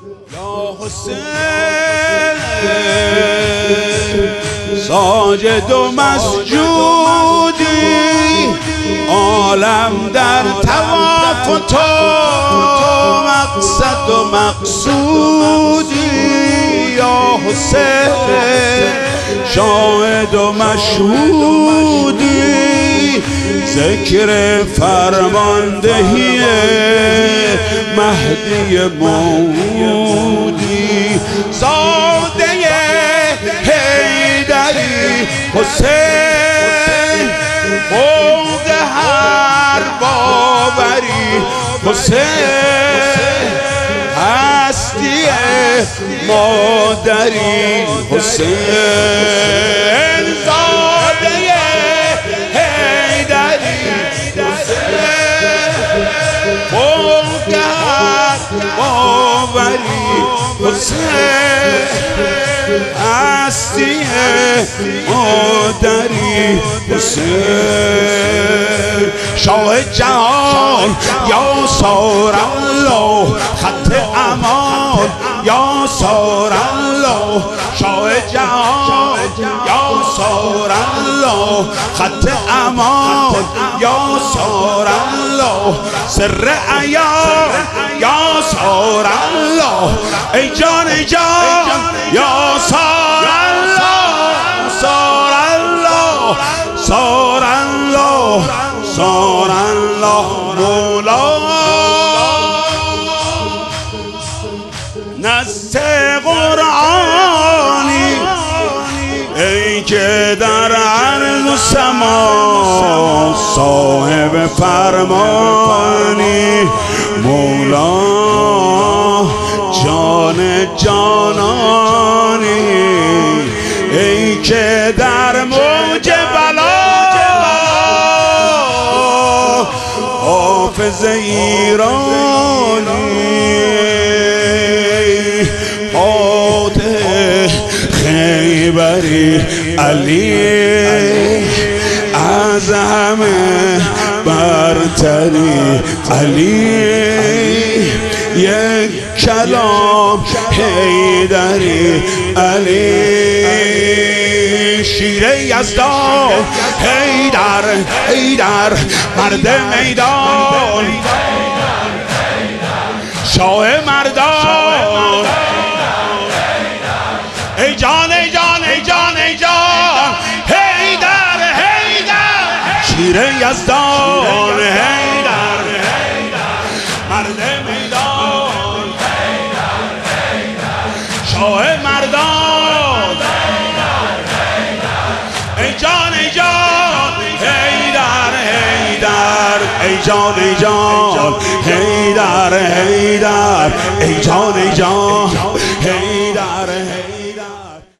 یا حسین ساجد و مسجودی، عالم در طواف و تو مقصد و مقصودی. یا حسین شاهد و مشهودی، ذکر فرماندهی مهدی موعودی. زاده حیدری حسین فوق هر باوری، حسین هستی مادری، حسین زاده حیدری فوق هر باوری، حسین هستی مادری، حسین شاه جهان یا سار الله خط امان، یا سار الله شاه جهان یا سار الله خط امان، یا سار الله سر عیان، یا سار الله ای جان ای جان، یا سار الله سار الله سار الله سار الله مولا. نص قرآنی ای که در عرض و سما صاحب فرمانی، مولا جان جانانی ای که در موج بلا حافظ ایرانی، فاتح خیبری علی از همه برتری علی، یک کلام حیدری علی. شیر یزدان حیدر حیدر مرد میدان، شاه مردان ای جان ای جان ای جان ای جان، حیدر حیدر شیر یزدان حیدر مرد میدان، شاه مردان ای جان ای جان حیدر حیدر ای جان ای جان حیدر حیدر ای جان ای جان حیدر.